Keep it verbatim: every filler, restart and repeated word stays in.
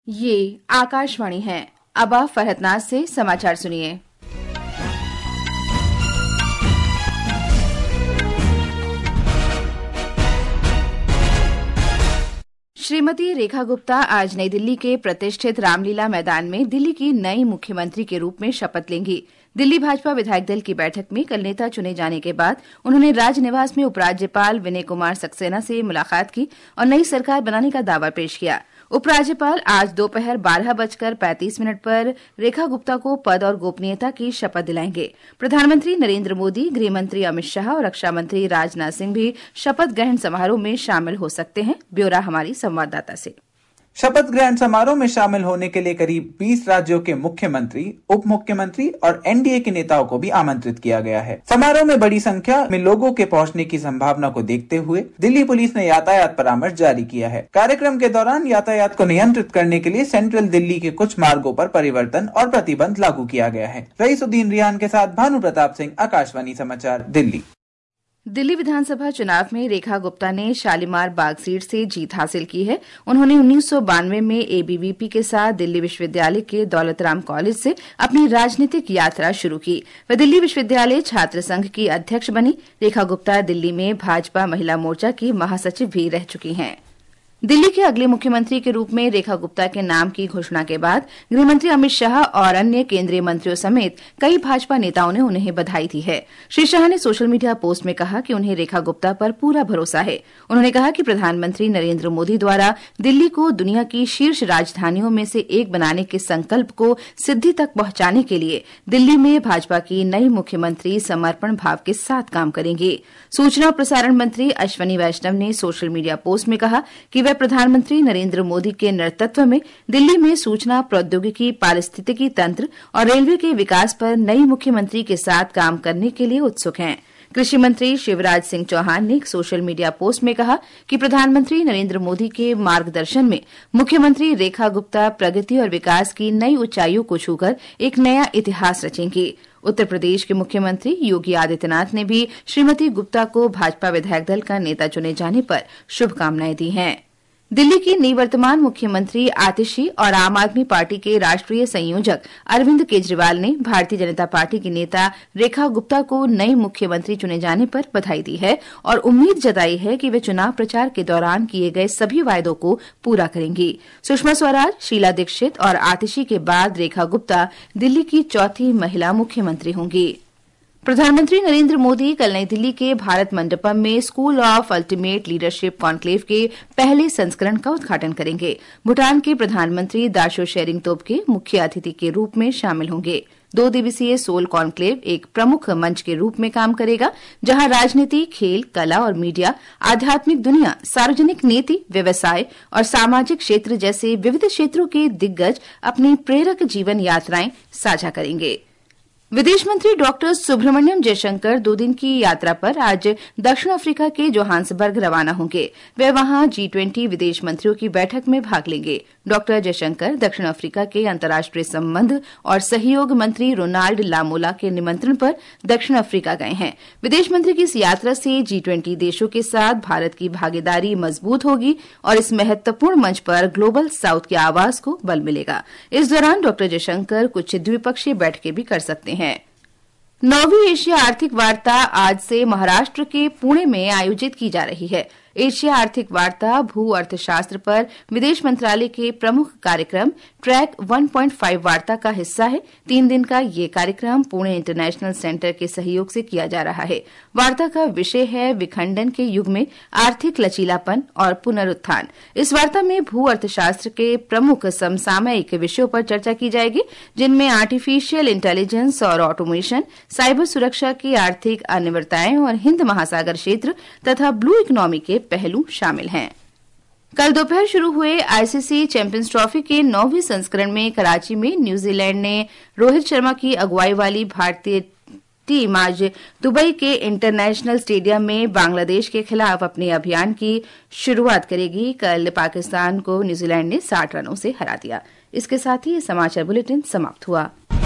ये आकाशवाणी है। अब आप फरहतनाज से समाचार सुनिए। श्रीमती रेखा गुप्ता आज नई दिल्ली के प्रतिष्ठित रामलीला मैदान में दिल्ली की नई मुख्यमंत्री के रूप में शपथ लेंगी। दिल्ली भाजपा विधायक दल की बैठक में कल नेता चुने जाने के बाद उन्होंने राजनिवास में उपराज्यपाल विनय कुमार सक्सेना से मुलाकात की और नई सरकार बनाने का दावा पेश किया। उपराज्यपाल आज दोपहर बारह बजकर पैंतीस मिनट पर रेखा गुप्ता को पद और गोपनीयता की शपथ दिलाएंगे। प्रधानमंत्री नरेंद्र मोदी, गृह मंत्री अमित शाह और रक्षा मंत्री राजनाथ सिंह भी शपथ ग्रहण समारोह में शामिल हो सकते हैं। ब्यौरा हमारी संवाददाता से। शपथ ग्रहण समारोह में शामिल होने के लिए करीब बीस राज्यों के मुख्यमंत्री, उप मुख्यमंत्री और एनडीए के नेताओं को भी आमंत्रित किया गया है। समारोह में बड़ी संख्या में लोगों के पहुंचने की संभावना को देखते हुए दिल्ली पुलिस ने यातायात परामर्श जारी किया है। कार्यक्रम के दौरान यातायात को नियंत्रित करने के लिए सेंट्रल दिल्ली के कुछ मार्गों पर परिवर्तन और प्रतिबंध लागू किया गया है। रईसुद्दीन रियान के साथ भानु प्रताप सिंह, आकाशवाणी समाचार, दिल्ली। दिल्ली विधानसभा चुनाव में रेखा गुप्ता ने शालीमार बाग सीट से जीत हासिल की है। उन्होंने उन्नीस सौ बानवे में एबीवीपी के साथ दिल्ली विश्वविद्यालय के दौलत राम कॉलेज से अपनी राजनीतिक यात्रा शुरू की। वह दिल्ली विश्वविद्यालय छात्र संघ की अध्यक्ष बनी। रेखा गुप्ता दिल्ली में भाजपा महिला मोर्चा की महासचिव भी रह चुकी हैं। दिल्ली के अगले मुख्यमंत्री के रूप में रेखा गुप्ता के नाम की घोषणा के बाद गृहमंत्री अमित शाह और अन्य केंद्रीय मंत्रियों समेत कई भाजपा नेताओं ने उन्हें बधाई दी है। श्री शाह ने सोशल मीडिया पोस्ट में कहा कि उन्हें रेखा गुप्ता पर पूरा भरोसा है। उन्होंने कहा कि प्रधानमंत्री नरेंद्र मोदी द्वारा दिल्ली को दुनिया की शीर्ष राजधानियों में से एक बनाने के संकल्प को सिद्धि तक पहुंचाने के लिए दिल्ली में भाजपा की नई मुख्यमंत्री समर्पण भाव के साथ काम करेंगे। सूचना और प्रसारण मंत्री अश्विनी वैष्णव ने सोशल मीडिया पोस्ट में कहा कि प्रधानमंत्री नरेंद्र मोदी के नेतृत्व में दिल्ली में सूचना प्रौद्योगिकी, पारिस्थितिकी तंत्र और रेलवे के विकास पर नई मुख्यमंत्री के साथ काम करने के लिए उत्सुक हैं। कृषि मंत्री शिवराज सिंह चौहान ने एक सोशल मीडिया पोस्ट में कहा कि प्रधानमंत्री नरेंद्र मोदी के मार्गदर्शन में मुख्यमंत्री रेखा गुप्ता प्रगति और विकास की नई ऊंचाइयों को छूकर एक नया इतिहास रचेंगी। उत्तर प्रदेश के मुख्यमंत्री योगी आदित्यनाथ ने भी श्रीमती गुप्ता को भाजपा विधायक दल का नेता चुने जाने पर शुभकामनाएं दी हैं। दिल्ली की निवर्तमान मुख्यमंत्री आतिशी और आम आदमी पार्टी के राष्ट्रीय संयोजक अरविंद केजरीवाल ने भारतीय जनता पार्टी की नेता रेखा गुप्ता को नई मुख्यमंत्री चुने जाने पर बधाई दी है और उम्मीद जताई है कि वे चुनाव प्रचार के दौरान किए गए सभी वायदों को पूरा करेंगी। सुषमा स्वराज, शीला दीक्षित और आतिशी के बाद रेखा गुप्ता दिल्ली की चौथी महिला मुख्यमंत्री होंगी। प्रधानमंत्री नरेंद्र मोदी कल नई दिल्ली के भारत मंडपम में School of Ultimate Leadership Conclave के पहले संस्करण का उद्घाटन करेंगे। भूटान के प्रधानमंत्री दाशो शेरिंग तोब्गे मुख्य अतिथि के रूप में शामिल होंगे। दो दिवसीय सोल कॉन्क्लेव एक प्रमुख मंच के रूप में काम करेगा, जहां राजनीति, खेल, कला और मीडिया, आध्यात्मिक दुनिया, सार्वजनिक नीति, व्यवसाय और सामाजिक क्षेत्र जैसे विविध क्षेत्रों के दिग्गज अपनी प्रेरक जीवन यात्राएं साझा करेंगे। विदेश मंत्री डॉक्टर सुब्रमण्यम जयशंकर दो दिन की यात्रा पर आज दक्षिण अफ्रीका के जोहान्सबर्ग रवाना होंगे। वे वहां जी ट्वेंटी विदेश मंत्रियों की बैठक में भाग लेंगे। डॉक्टर जयशंकर दक्षिण अफ्रीका के अंतर्राष्ट्रीय संबंध और सहयोग मंत्री रोनाल्ड लामोला के निमंत्रण पर दक्षिण अफ्रीका गए हैं। विदेश मंत्री की इस यात्रा से जी ट्वेंटी देशों के साथ भारत की भागीदारी मजबूत होगी और इस महत्वपूर्ण मंच पर ग्लोबल साउथ की आवाज को बल मिलेगा। इस दौरान डॉक्टर जयशंकर कुछ द्विपक्षीय बैठकें भी कर सकते हैं। नौवीं एशिया आर्थिक वार्ता आज से महाराष्ट्र के पुणे में आयोजित की जा रही है। एशिया आर्थिक वार्ता भू अर्थशास्त्र पर विदेश मंत्रालय के प्रमुख कार्यक्रम ट्रैक वन पॉइंट फाइव वार्ता का हिस्सा है। तीन दिन का ये कार्यक्रम पुणे इंटरनेशनल सेंटर के सहयोग से किया जा रहा है। वार्ता का विषय है विखंडन के युग में आर्थिक लचीलापन और पुनरुत्थान। इस वार्ता में भू अर्थशास्त्र के प्रमुख समसामयिक विषयों पर चर्चा की जाएगी, जिनमें आर्टिफिशियल इंटेलिजेंस और ऑटोमेशन, साइबर सुरक्षा की आर्थिक अनिवार्यताएं और हिंद महासागर क्षेत्र तथा ब्लू इकोनॉमी के पहलू शामिल हैं। कल दोपहर शुरू हुए आईसीसी चैंपियंस ट्रॉफी के नौवीं संस्करण में कराची में न्यूजीलैंड ने रोहित शर्मा की अगुवाई वाली भारतीय टीम आज दुबई के इंटरनेशनल स्टेडियम में बांग्लादेश के खिलाफ अपने अभियान की शुरुआत करेगी। कल पाकिस्तान को न्यूजीलैंड ने साठ रनों से हरा दिया। इसके साथ ही ये समाचार बुलेटिन समाप्त हुआ।